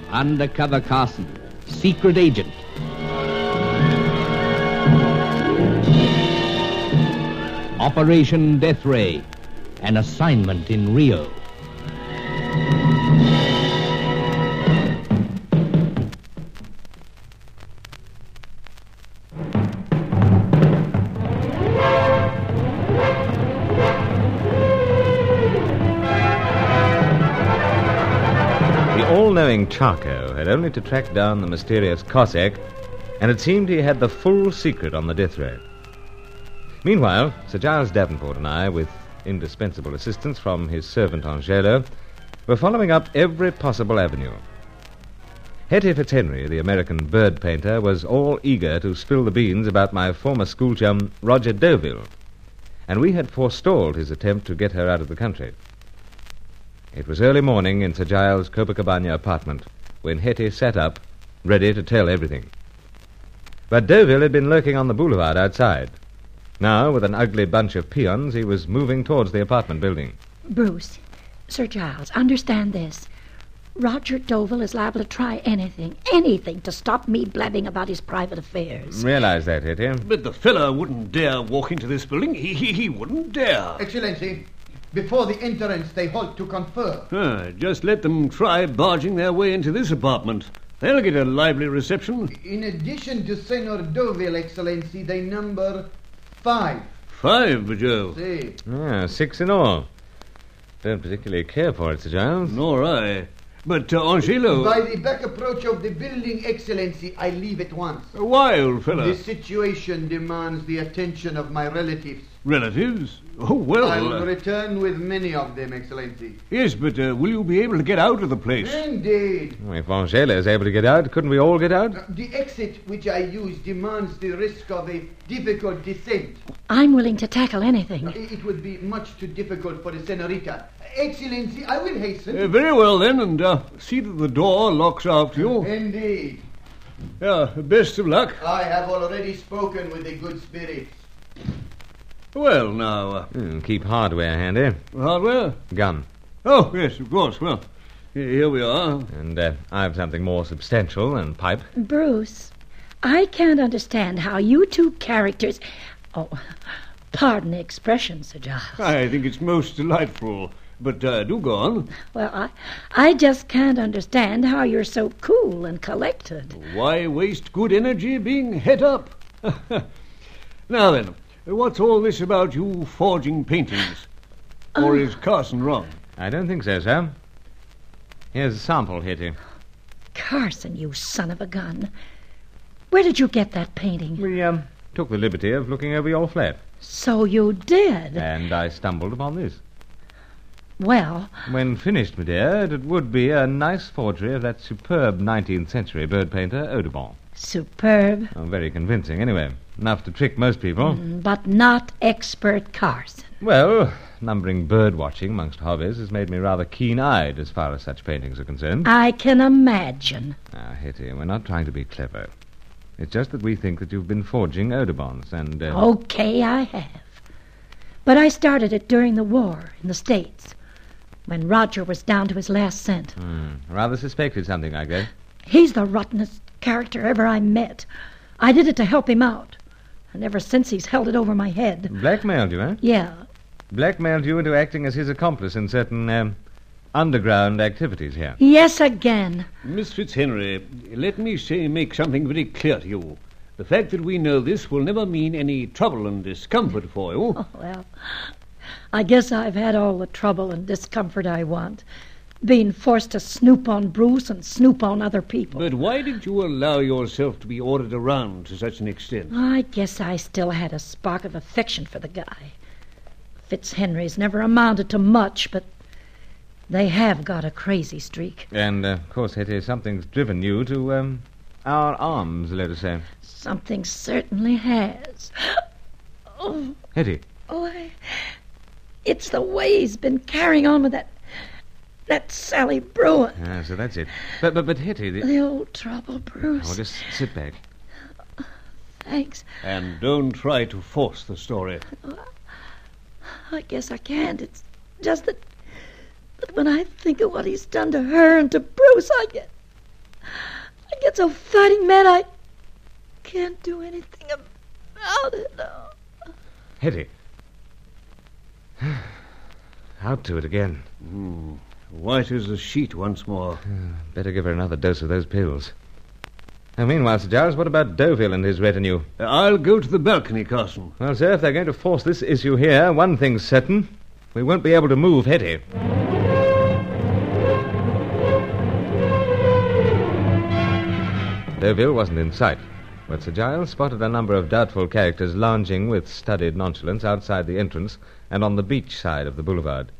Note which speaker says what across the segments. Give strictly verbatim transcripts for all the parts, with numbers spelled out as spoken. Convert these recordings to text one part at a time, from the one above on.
Speaker 1: Undercover Carson, secret agent. Operation Death Ray, an assignment in Rio.
Speaker 2: All-knowing Charco had only to track down the mysterious Cossack, and it seemed he had the full secret on the death ray. Meanwhile, Sir Giles Davenport and I, with indispensable assistance from his servant Angelo, were following up every possible avenue. Hetty Fitzhenry, the American bird painter, was all eager to spill the beans about my former school chum, Roger Deauville, and we had forestalled his attempt to get her out of the country. It was early morning in Sir Giles' Copacabana apartment when Hetty sat up, ready to tell everything. But Deauville had been lurking on the boulevard outside. Now, with an ugly bunch of peons, he was moving towards the apartment building.
Speaker 3: Bruce, Sir Giles, understand this. Roger Deauville is liable to try anything, anything to stop me blabbing about his private affairs.
Speaker 2: Realize that, Hetty.
Speaker 4: But the fellow wouldn't dare walk into this building. He, he, he wouldn't dare.
Speaker 5: Excellency, before the entrance, they halt to confer.
Speaker 4: Ah, just let them try barging their way into this apartment. They'll get a lively reception.
Speaker 5: In addition to Senor Deauville, Excellency, they number five.
Speaker 4: Five, Joe?
Speaker 5: Si.
Speaker 2: Ah, six in all. Don't particularly care for it, Sir Giles.
Speaker 4: Nor I. But, uh, Angelo...
Speaker 5: By the back approach of the building, Excellency, I leave at once.
Speaker 4: Why, old fellow?
Speaker 5: The situation demands the attention of my relatives.
Speaker 4: Relatives? Oh, well...
Speaker 5: I will
Speaker 4: uh,
Speaker 5: return with many of them, Excellency.
Speaker 4: Yes, but uh, will you be able to get out of the place?
Speaker 5: Indeed.
Speaker 2: If Angelo is able to get out, couldn't we all get out?
Speaker 5: Uh, The exit which I use demands the risk of a difficult descent.
Speaker 3: I'm willing to tackle anything.
Speaker 5: Uh, It would be much too difficult for the senorita. Excellency, I will hasten.
Speaker 4: Uh, very well, then, and uh, see that the door locks after you.
Speaker 5: Indeed.
Speaker 4: Yeah, best of luck.
Speaker 5: I have already spoken with the good spirits.
Speaker 4: Well, now, uh,
Speaker 2: Hmm, keep hardware handy.
Speaker 4: hardware?
Speaker 2: Gun.
Speaker 4: Oh, yes, of course. Well, here we are.
Speaker 2: And uh, I have something more substantial than pipe.
Speaker 3: Bruce, I can't understand how you two characters... Oh, pardon the expression, Sir Giles.
Speaker 4: I think it's most delightful. But uh, do go on.
Speaker 3: Well, I, I just can't understand how you're so cool and collected.
Speaker 4: Why waste good energy being het up? Now then, what's all this about you forging paintings? Or is Carson wrong?
Speaker 2: I don't think so, sir. Here's a sample, Hetty.
Speaker 3: Carson, you son of a gun. Where did you get that painting?
Speaker 2: We um, took the liberty of looking over your flat,
Speaker 3: So you did.
Speaker 2: and I stumbled upon this.
Speaker 3: Well,
Speaker 2: When finished, my dear, it would be a nice forgery of that superb nineteenth century bird painter, Audubon.
Speaker 3: superb,
Speaker 2: Oh, very convincing, anyway. Enough to trick most people.
Speaker 3: but not expert Carson.
Speaker 2: Well, numbering bird watching amongst hobbies has made me rather keen-eyed as far as such paintings are concerned.
Speaker 3: I can imagine.
Speaker 2: Now, Hetty, we're not trying to be clever. It's just that we think that you've been forging Audubons, and... Uh,
Speaker 3: Okay, I have. But I started it during the war in the States, when Roger was down to his last cent.
Speaker 2: hmm, rather suspected something like that.
Speaker 3: He's the rottenest character ever I met. I did it to help him out, and ever since he's held it over my head.
Speaker 2: Blackmailed you, eh?
Speaker 3: Yeah,
Speaker 2: Blackmailed you into acting as his accomplice in certain um, underground activities here.
Speaker 3: yes again.
Speaker 4: Miss Fitzhenry, let me say make something very clear to you. The fact that we know this will never mean any trouble and discomfort for you.
Speaker 3: Oh, well, I guess I've had all the trouble and discomfort I want, being forced to snoop on Bruce and snoop on other people.
Speaker 4: But why did you allow yourself to be ordered around to such an extent?
Speaker 3: I guess I still had a spark of affection for the guy. Fitzhenry's never amounted to much, but they have got a crazy streak.
Speaker 2: And, uh, of course, Hetty, something's driven you to um, our arms, let us say.
Speaker 3: Something certainly has. Oh,
Speaker 2: Hetty,
Speaker 3: oh, I, it's the way he's been carrying on with that that Sally Bruin.
Speaker 2: ah, so that's it. But, but, but Hetty, the...
Speaker 3: The old trouble, Bruce.
Speaker 2: Oh, just sit back.
Speaker 3: Thanks.
Speaker 4: And don't try to force the story.
Speaker 3: I guess I can't. It's just that, that when I think of what he's done to her and to Bruce, I get I get so fighting mad I can't do anything about it. Oh.
Speaker 2: Hetty. Out to it again.
Speaker 4: Hmm. White as a sheet once more.
Speaker 2: Uh, better give her another dose of those pills. Now, meanwhile, Sir Giles, what about Deauville and his retinue?
Speaker 4: Uh, I'll go to the balcony, Carson.
Speaker 2: Well, sir, if they're going to force this issue here, one thing's certain. We won't be able to move Hetty. Deauville wasn't in sight, but Sir Giles spotted a number of doubtful characters lounging with studied nonchalance outside the entrance and on the beach side of the boulevard.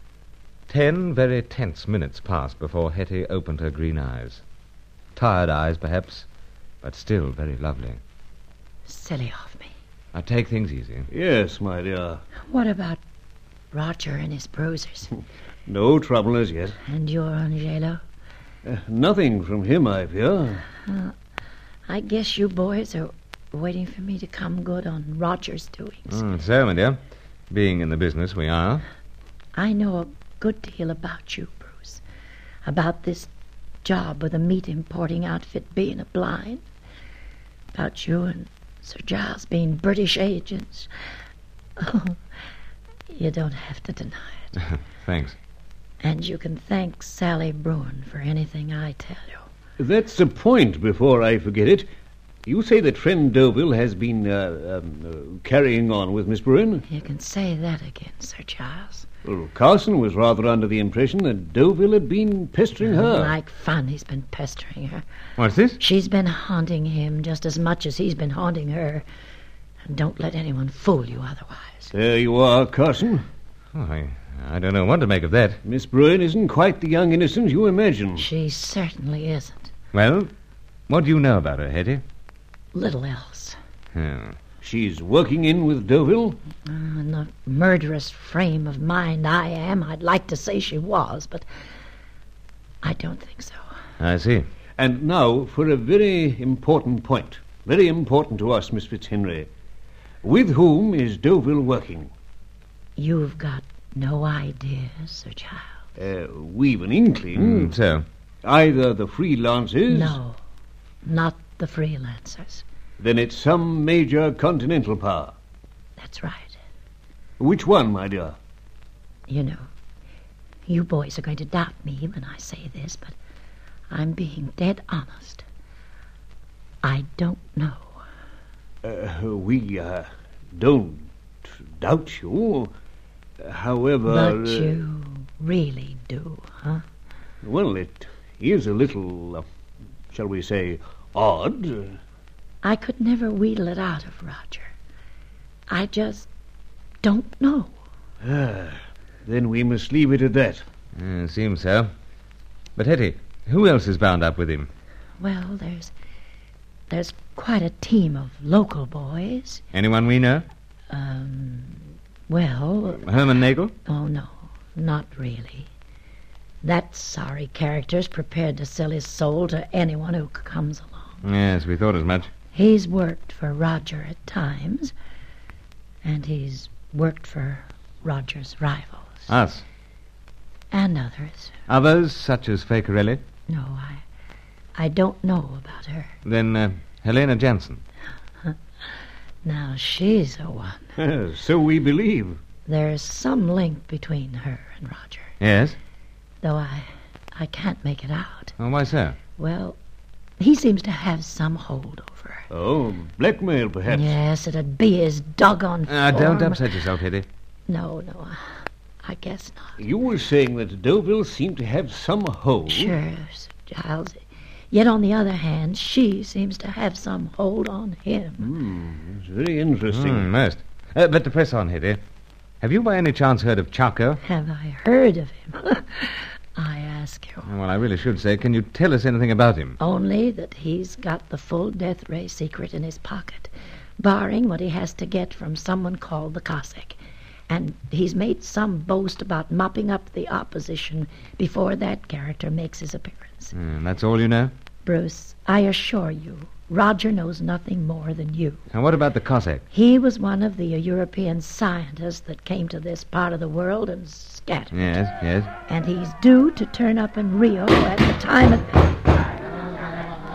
Speaker 2: Ten very tense minutes passed before Hetty opened her green eyes. Tired eyes, perhaps, but still very lovely.
Speaker 3: Silly of me.
Speaker 2: Now, take things easy.
Speaker 4: Yes, my dear.
Speaker 3: What about Roger and his bruisers?
Speaker 4: No trouble as yet.
Speaker 3: And your Angelo?
Speaker 4: Uh, nothing from him, I fear.
Speaker 3: Uh, I guess you boys are waiting for me to come good on Roger's doings.
Speaker 2: Mm, so, my dear, being in the business we are.
Speaker 3: I know a good deal about you, Bruce. About this job with the meat importing outfit being a blind. About you and Sir Giles being British agents. Oh, you don't have to deny it.
Speaker 2: Thanks.
Speaker 3: And you can thank Sally Bruin for anything I tell you.
Speaker 4: That's the point, before I forget it. You say that friend Deauville has been uh, um, uh, carrying on with Miss Bruin?
Speaker 3: You can say that again, Sir Giles.
Speaker 4: Well, Carson was rather under the impression that Deauville had been pestering her.
Speaker 3: Like fun, he's been pestering her.
Speaker 2: What's this?
Speaker 3: She's been haunting him just as much as he's been haunting her. And don't let anyone fool you otherwise.
Speaker 4: There you are, Carson.
Speaker 2: Oh, I, I don't know what to make of that.
Speaker 4: Miss Bruin isn't quite the young innocent you imagine.
Speaker 3: She certainly isn't.
Speaker 2: Well, what do you know about her, Hetty?
Speaker 3: Little else.
Speaker 2: Hmm.
Speaker 4: She's working in with Deauville?
Speaker 3: Uh, in the murderous frame of mind I am, I'd like to say she was, but I don't think so.
Speaker 2: I see.
Speaker 4: And now for a very important point. Very important to us, Miss Fitzhenry. With whom is Deauville working?
Speaker 3: You've got no idea, Sir Giles.
Speaker 4: Uh, we've an inkling.
Speaker 2: Mm, so?
Speaker 4: Either the freelancers...
Speaker 3: No, not the freelancers.
Speaker 4: Then it's some major continental power.
Speaker 3: That's right.
Speaker 4: Which one, my dear?
Speaker 3: You know, you boys are going to doubt me when I say this, but I'm being dead honest. I don't know.
Speaker 4: Uh, we uh, don't doubt you. However...
Speaker 3: But
Speaker 4: uh,
Speaker 3: you really do, huh?
Speaker 4: Well, it is a little, uh, shall we say, odd.
Speaker 3: I could never wheedle it out of Roger. I just don't know.
Speaker 4: Ah, then we must leave it at that.
Speaker 2: Uh, seems so. But, Hetty, who else is bound up with him?
Speaker 3: Well, there's there's quite a team of local boys.
Speaker 2: Anyone we know?
Speaker 3: Um, well...
Speaker 2: Herman Nagel?
Speaker 3: Oh, no, not really. That sorry character's prepared to sell his soul to anyone who comes along.
Speaker 2: Yes, we thought as much.
Speaker 3: He's worked for Roger at times, and he's worked for Roger's rivals.
Speaker 2: Us?
Speaker 3: And others.
Speaker 2: Others, such as Fakerelli?
Speaker 3: No, I I don't know about her.
Speaker 2: Then uh, Helena Jansen?
Speaker 3: Now, she's a one.
Speaker 4: So we believe.
Speaker 3: There's some link between her and Roger,
Speaker 2: Yes?
Speaker 3: though I I can't make it out.
Speaker 2: Oh, why so?
Speaker 3: Well, he seems to have some hold over her.
Speaker 4: Oh, blackmail, perhaps.
Speaker 3: Yes, it'd be his doggone
Speaker 2: Uh, don't
Speaker 3: form.
Speaker 2: upset yourself, Hetty.
Speaker 3: No, no, I guess not.
Speaker 4: You were saying that Deauville seemed to have some hold.
Speaker 3: Sure, Sir Giles. Yet, on the other hand, she seems to have some hold on him.
Speaker 4: Hmm, it's very interesting.
Speaker 2: Mm, most. Uh, but to press on, Hetty, have you by any chance heard of Charco?
Speaker 3: Have I heard of him? I ask you.
Speaker 2: Well, I really should say, can you tell us anything about him?
Speaker 3: Only that he's got the full death ray secret in his pocket, barring what he has to get from someone called the Cossack. And he's made some boast about mopping up the opposition before that character makes his appearance.
Speaker 2: Mm, that's all you know?
Speaker 3: Bruce, I assure you, Roger knows nothing more than you.
Speaker 2: And what about the Cossack?
Speaker 3: He was one of the European scientists that came to this part of the world and scattered.
Speaker 2: Yes, yes.
Speaker 3: And he's due to turn up in Rio at the time of...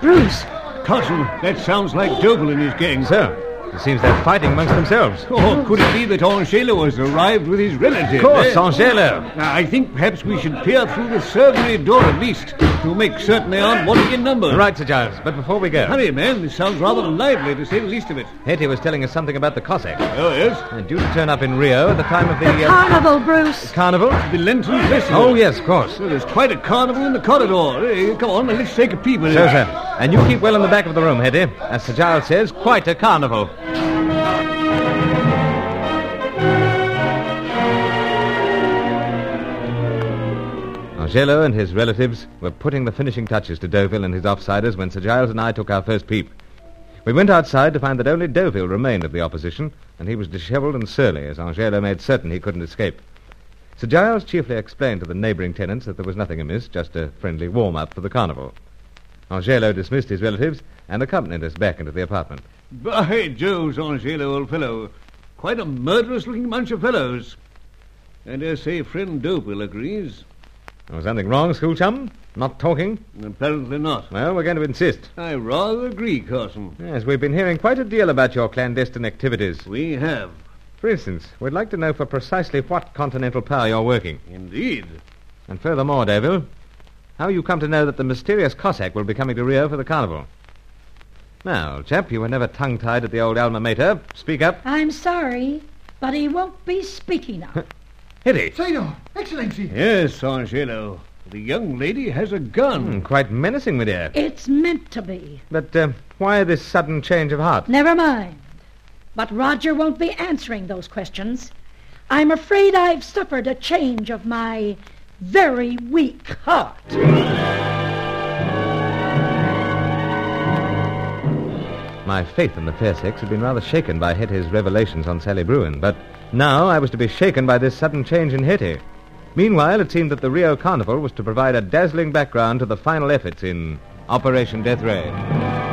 Speaker 3: Bruce.
Speaker 4: Carson, that sounds like Doble and his gang.
Speaker 2: So, it seems they're fighting amongst themselves.
Speaker 4: Oh, could it be that Angelo has arrived with his relative?
Speaker 2: Of course,
Speaker 4: eh?
Speaker 2: Angelo.
Speaker 4: Now, I think perhaps we should peer through the servery door at least to make certain they aren't wanting in numbers.
Speaker 2: Right, Sir Giles, but before we go...
Speaker 4: Hurry, man. This sounds rather lively, to say the least of it.
Speaker 2: Hetty was telling us something about the Cossack.
Speaker 4: Oh, yes?
Speaker 2: Uh, due to turn up in Rio at the time of the... Uh,
Speaker 3: Carnival, Bruce.
Speaker 2: carnival?
Speaker 4: The Lenten Festival.
Speaker 2: Oh, yes, of course.
Speaker 4: Well, there's quite a carnival in the corridor. Eh, come on, let's take a peep at it.
Speaker 2: So, sir. And you keep well in the back of the room, Hetty. As Sir Giles says, quite a carnival. Angelo and his relatives were putting the finishing touches to Deauville and his offsiders when Sir Giles and I took our first peep. We went outside to find that only Deauville remained of the opposition, and he was dishevelled and surly, as Angelo made certain he couldn't escape. Sir Giles chiefly explained to the neighbouring tenants that there was nothing amiss, just a friendly warm-up for the carnival. Angelo dismissed his relatives and accompanied us back into the apartment.
Speaker 4: By Jove's, Angelo, old fellow. Quite a murderous-looking bunch of fellows. I dare say friend Deauville agrees.
Speaker 2: Was something wrong, school chum? Not talking?
Speaker 4: Apparently not.
Speaker 2: Well, we're going to insist.
Speaker 4: I rather agree, Carson.
Speaker 2: Yes, we've been hearing quite a deal about your clandestine activities.
Speaker 4: We have.
Speaker 2: For instance, we'd like to know for precisely what continental power you're working.
Speaker 4: Indeed.
Speaker 2: And furthermore, Deauville, how you come to know that the mysterious Cossack will be coming to Rio for the carnival. Now, old chap, you were never tongue-tied at the old alma mater. Speak up.
Speaker 6: I'm sorry, but he won't be speaking now.
Speaker 2: Hetty.
Speaker 5: Senor, Excellency.
Speaker 4: Yes, Angelo. The young lady has a gun.
Speaker 2: Hmm, quite menacing, my dear.
Speaker 6: It's meant to be.
Speaker 2: But uh, why this sudden change of heart?
Speaker 6: Never mind. But Roger won't be answering those questions. I'm afraid I've suffered a change of my very weak heart.
Speaker 2: My faith in the fair sex had been rather shaken by Hetty's revelations on Sally Bruin, but now I was to be shaken by this sudden change in Hetty. Meanwhile, it seemed that the Rio Carnival was to provide a dazzling background to the final efforts in Operation Death Ray.